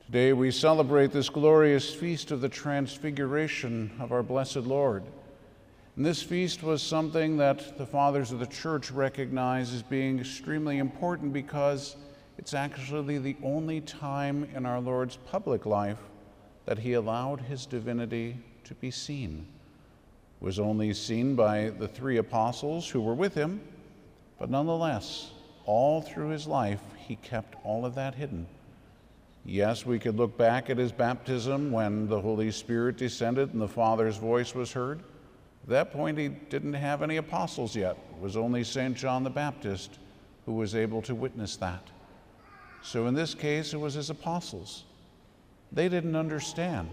Today we celebrate this glorious feast of the Transfiguration of our blessed Lord. And this feast was something that the fathers of the church recognize as being extremely important because it's actually the only time in our Lord's public life that he allowed his divinity to be seen. It was only seen by the 3 apostles who were with him, but nonetheless, all through his life, he kept all of that hidden. Yes, we could look back at his baptism when the Holy Spirit descended and the Father's voice was heard. At that point, he didn't have any apostles yet. It was only St. John the Baptist who was able to witness that. So in this case, it was his apostles. They didn't understand.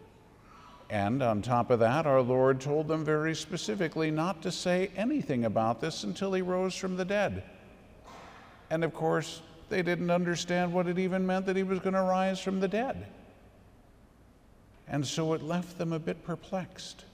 And on top of that, our Lord told them very specifically not to say anything about this until he rose from the dead. And of course, they didn't understand what it even meant that he was going to rise from the dead. And so it left them a bit perplexed.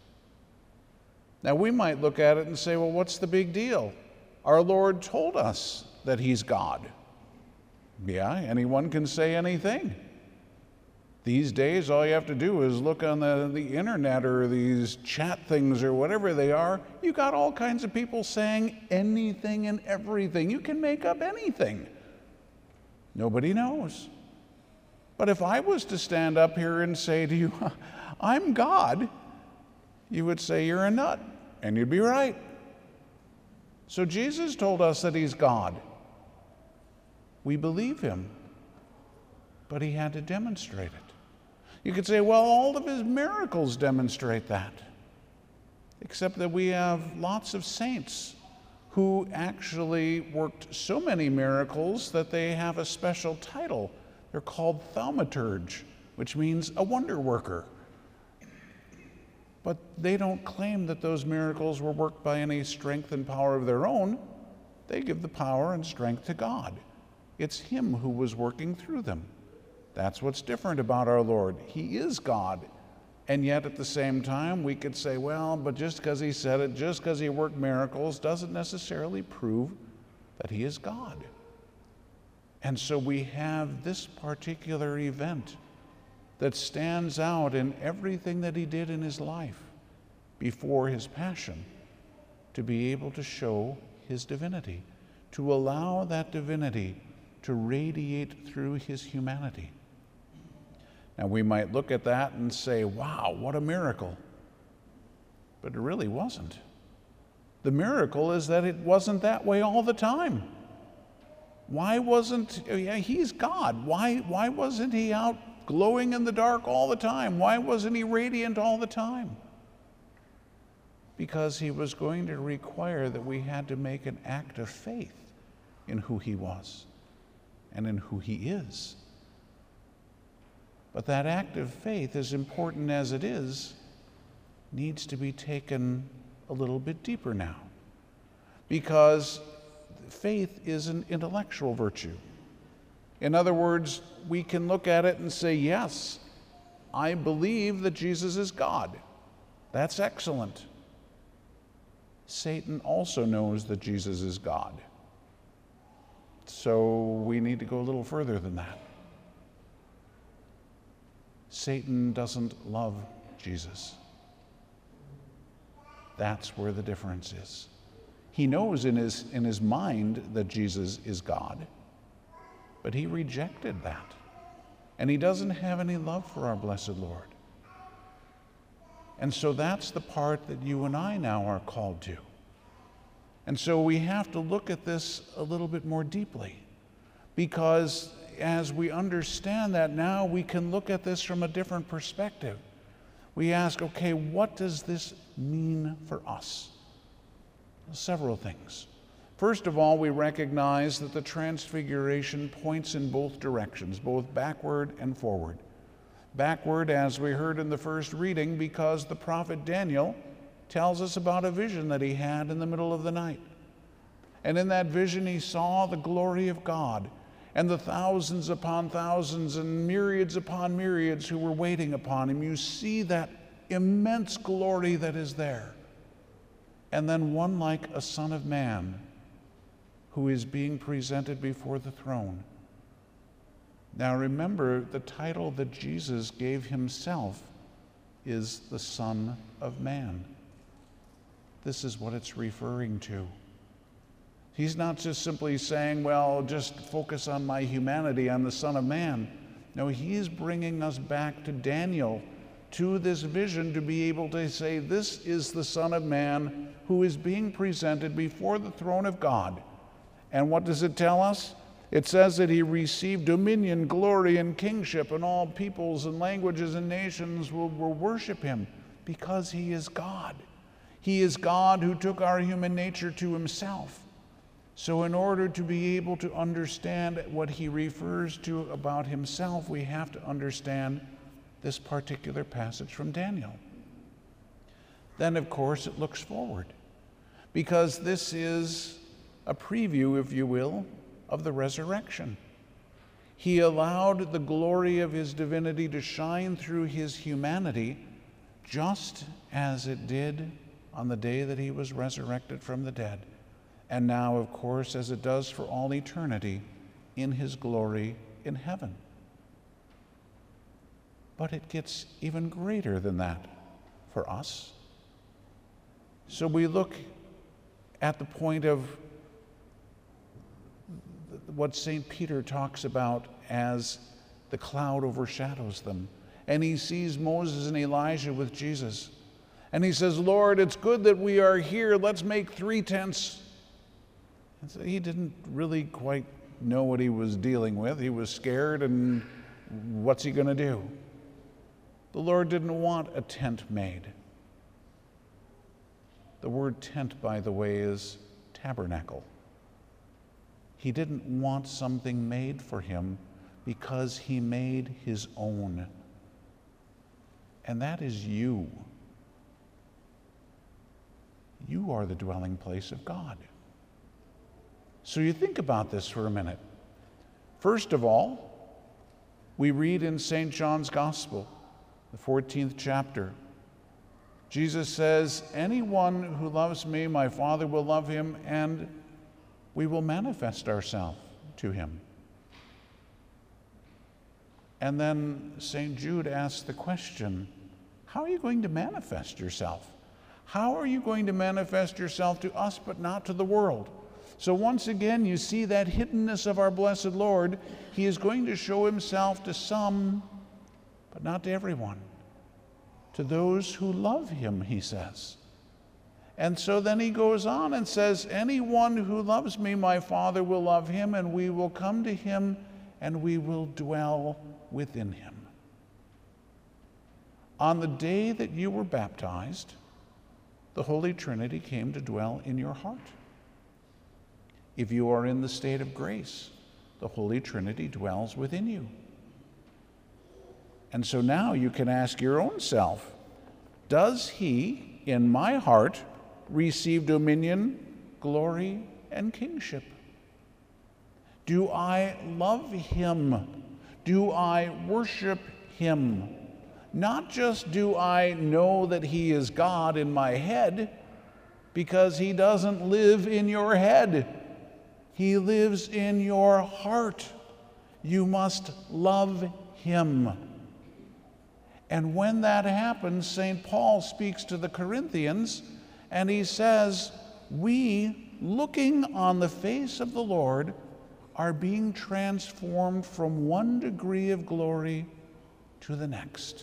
Now we might look at it and say, well, what's the big deal? Our Lord told us that he's God. Yeah, anyone can say anything. These days, all you have to do is look on the internet or these chat things or whatever they are. You got all kinds of people saying anything and everything. You can make up anything. Nobody knows. But if I was to stand up here and say to you, I'm God, you would say you're a nut, and you'd be right. So Jesus told us that he's God. We believe him, but he had to demonstrate it. You could say, well, all of his miracles demonstrate that, except that we have lots of saints who actually worked so many miracles that they have a special title. They're called thaumaturge, which means a wonder worker. But they don't claim that those miracles were worked by any strength and power of their own. They give the power and strength to God. It's him who was working through them. That's what's different about our Lord. He is God. And yet at the same time, we could say, well, but just because he said it, just because he worked miracles, doesn't necessarily prove that he is God. And so we have this particular event that stands out in everything that he did in his life before his passion, to be able to show his divinity, to allow that divinity to radiate through his humanity. Now, we might look at that and say, wow, what a miracle. But it really wasn't. The miracle is that it wasn't that way all the time. Why wasn't, he's God. Why wasn't he out glowing in the dark all the time? Why wasn't he radiant all the time? Because he was going to require that we had to make an act of faith in who he was and in who he is. But that act of faith, as important as it is, needs to be taken a little bit deeper now. Because faith is an intellectual virtue. In other words, we can look at it and say, yes, I believe that Jesus is God. That's excellent. Satan also knows that Jesus is God. So we need to go a little further than that. Satan doesn't love Jesus. That's where the difference is. He knows in his mind that Jesus is God, but he rejected that. And he doesn't have any love for our blessed Lord. And so that's the part that you and I now are called to. And so we have to look at this a little bit more deeply, because as we understand that now, we can look at this from a different perspective. We ask, okay, what does this mean for us? Several things. First of all, we recognize that the Transfiguration points in both directions, both backward and forward. Backward, as we heard in the first reading, because the prophet Daniel tells us about a vision that he had in the middle of the night. And in that vision, he saw the glory of God and the thousands upon thousands and myriads upon myriads who were waiting upon him. You see that immense glory that is there. And then one like a son of man who is being presented before the throne. Now remember, the title that Jesus gave himself is the Son of Man. This is what it's referring to. He's not just simply saying, well, just focus on my humanity, I'm the Son of Man. No, he's bringing us back to Daniel, to this vision, to be able to say, this is the Son of Man who is being presented before the throne of God. And what does it tell us? It says that he received dominion, glory, and kingship, and all peoples and languages and nations will worship him because he is God. He is God who took our human nature to himself. So in order to be able to understand what he refers to about himself, we have to understand this particular passage from Daniel. Then, of course, it looks forward, because this is a preview, if you will, of the resurrection. He allowed the glory of his divinity to shine through his humanity, just as it did on the day that he was resurrected from the dead. And now, of course, as it does for all eternity, in his glory in heaven. But it gets even greater than that for us. So we look at the point of what St. Peter talks about as the cloud overshadows them. And he sees Moses and Elijah with Jesus. And he says, Lord, it's good that we are here. Let's make 3 tents. And so he didn't really quite know what he was dealing with. He was scared, and what's he going to do? The Lord didn't want a tent made. The word tent, by the way, is tabernacle. He didn't want something made for him because he made his own. And that is you. You are the dwelling place of God. So you think about this for a minute. First of all, we read in St. John's Gospel, the 14th chapter, Jesus says, anyone who loves me, my Father will love him, and we will manifest ourselves to him. And then St. Jude asks the question, how are you going to manifest yourself? How are you going to manifest yourself to us but not to the world? So once again, you see that hiddenness of our blessed Lord. He is going to show himself to some, but not to everyone. To those who love him, he says. And so then he goes on and says, anyone who loves me, my Father will love him, and we will come to him, and we will dwell within him. On the day that you were baptized, the Holy Trinity came to dwell in your heart. If you are in the state of grace, the Holy Trinity dwells within you. And so now you can ask your own self, does he, in my heart, receive dominion, glory, and kingship? Do I love him? Do I worship him? Not just do I know that he is God in my head, because he doesn't live in your head. He lives in your heart. You must love him. And when that happens, St. Paul speaks to the Corinthians, and he says, we, looking on the face of the Lord, are being transformed from one degree of glory to the next.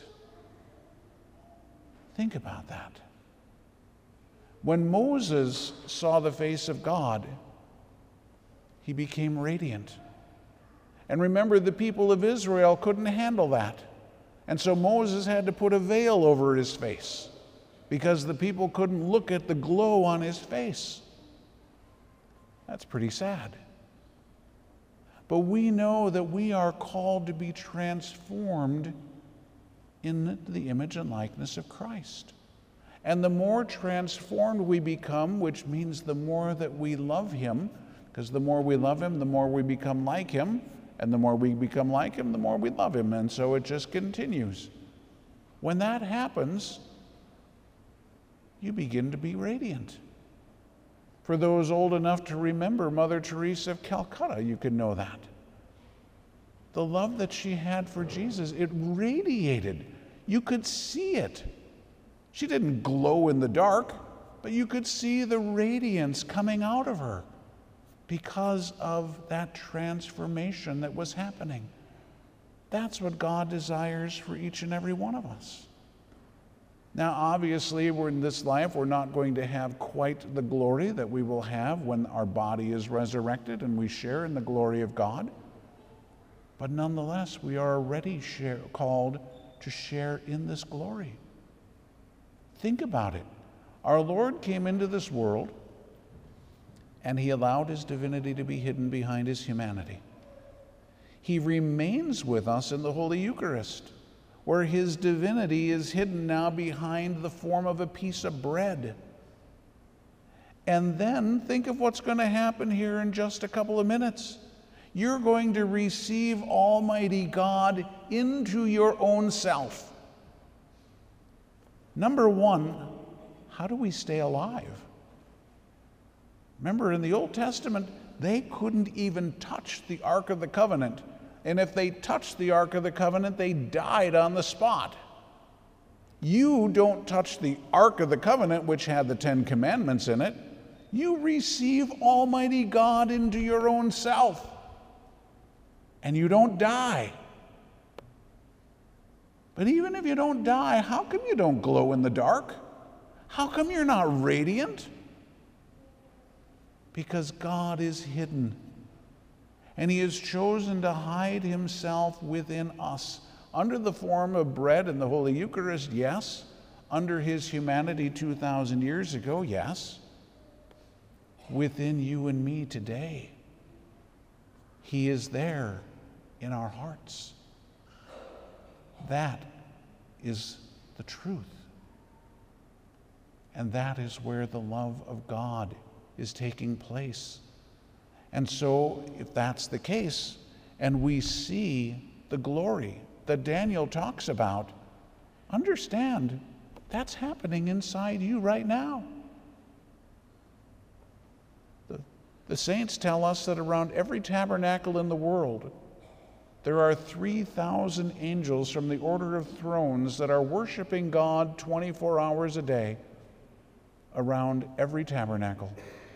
Think about that. When Moses saw the face of God, he became radiant. And remember, the people of Israel couldn't handle that. And so Moses had to put a veil over his face because the people couldn't look at the glow on his face. That's pretty sad. But we know that we are called to be transformed in the image and likeness of Christ. And the more transformed we become, which means the more that we love him, because the more we love him, the more we become like him, and the more we become like him, the more we love him, and so it just continues. When that happens, you begin to be radiant. For those old enough to remember Mother Teresa of Calcutta, you can know that. the love that she had for Jesus, it radiated. You could see it. She didn't glow in the dark, but you could see the radiance coming out of her because of that transformation that was happening. That's what God desires for each and every one of us. Now, obviously, we're in this life, we're not going to have quite the glory that we will have when our body is resurrected and we share in the glory of God. But nonetheless, we are already called to share in this glory. Think about it. Our Lord came into this world, and he allowed his divinity to be hidden behind his humanity. He remains with us in the Holy Eucharist, where his divinity is hidden now behind the form of a piece of bread. And then think of what's going to happen here in just a couple of minutes. You're going to receive Almighty God into your own self. Number one, how do we stay alive? Remember, in the Old Testament, they couldn't even touch the Ark of the Covenant. And if they touched the Ark of the Covenant, they died on the spot. You don't touch the Ark of the Covenant, which had the 10 Commandments in it. You receive Almighty God into your own self. And you don't die. But even if you don't die, how come you don't glow in the dark? How come you're not radiant? Because God is hidden. And he has chosen to hide himself within us under the form of bread in the Holy Eucharist, yes. Under his humanity 2,000 years ago, yes. Within you and me today, he is there in our hearts. That is the truth. And that is where the love of God is taking place. And so, if that's the case, and we see the glory that Daniel talks about, understand that's happening inside you right now. The saints tell us that around every tabernacle in the world, there are 3,000 angels from the order of thrones that are worshiping God 24 hours a day around every tabernacle.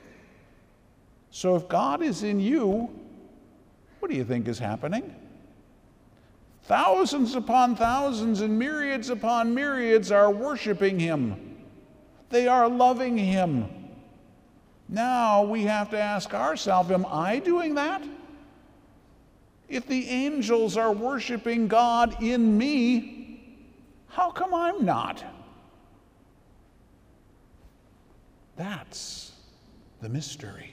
So if God is in you, what do you think is happening? Thousands upon thousands and myriads upon myriads are worshiping him. They are loving him. Now we have to ask ourselves, am I doing that? If the angels are worshiping God in me, how come I'm not? That's the mystery.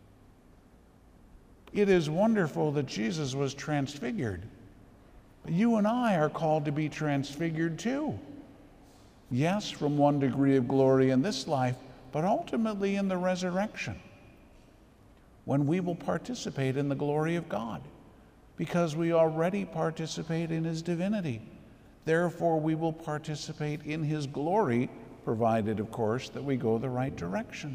It is wonderful that Jesus was transfigured. But you and I are called to be transfigured too. Yes, from one degree of glory in this life, but ultimately in the resurrection, when we will participate in the glory of God, because we already participate in his divinity. Therefore, we will participate in his glory, provided, of course, that we go the right direction.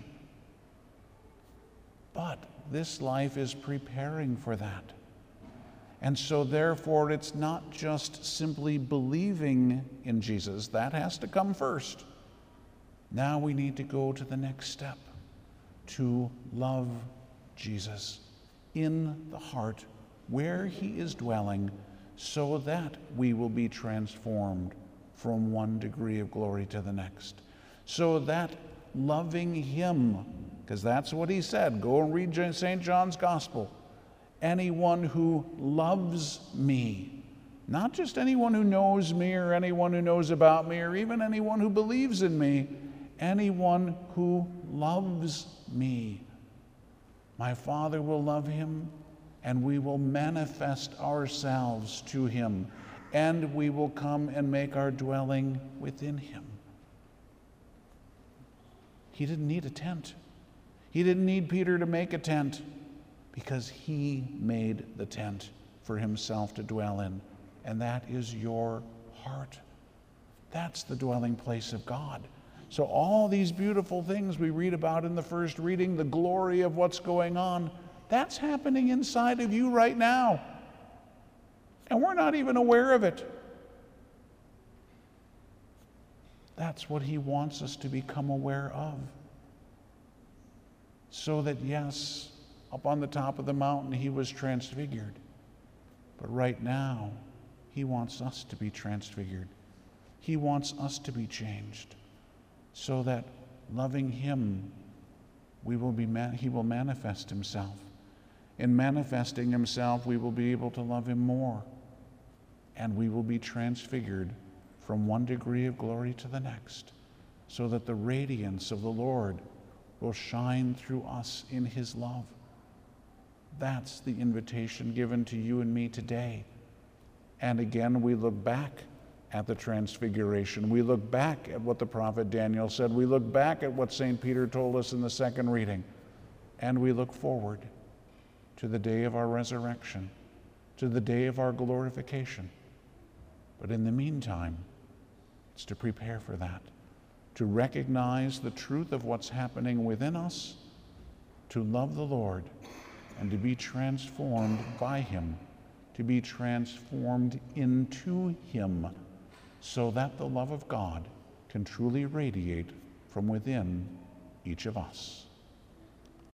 But this life is preparing for that. And so therefore, it's not just simply believing in Jesus. That has to come first. Now we need to go to the next step, to love Jesus in the heart where he is dwelling, so that we will be transformed from one degree of glory to the next. So that loving him, because that's what he said. Go and read St. John's Gospel. Anyone who loves me, not just anyone who knows me or anyone who knows about me or even anyone who believes in me, anyone who loves me, my Father will love him, and we will manifest ourselves to him, and we will come and make our dwelling within him. He didn't need a tent. He didn't need Peter to make a tent, because he made the tent for himself to dwell in, and that is your heart. That's the dwelling place of God. So all these beautiful things we read about in the first reading, the glory of what's going on, that's happening inside of you right now. And we're not even aware of it. That's what he wants us to become aware of. So that, yes, up on the top of the mountain he was transfigured. But right now, he wants us to be transfigured. He wants us to be changed. So that loving him, he will manifest himself. In manifesting himself, we will be able to love him more. And we will be transfigured from one degree of glory to the next, so that the radiance of the Lord will shine through us in his love. That's the invitation given to you and me today. And again, we look back at the transfiguration. We look back at what the prophet Daniel said. We look back at what St. Peter told us in the second reading. And we look forward to the day of our resurrection, to the day of our glorification. But in the meantime, it's to prepare for that, to recognize the truth of what's happening within us, to love the Lord, and to be transformed by him, to be transformed into him, so that the love of God can truly radiate from within each of us.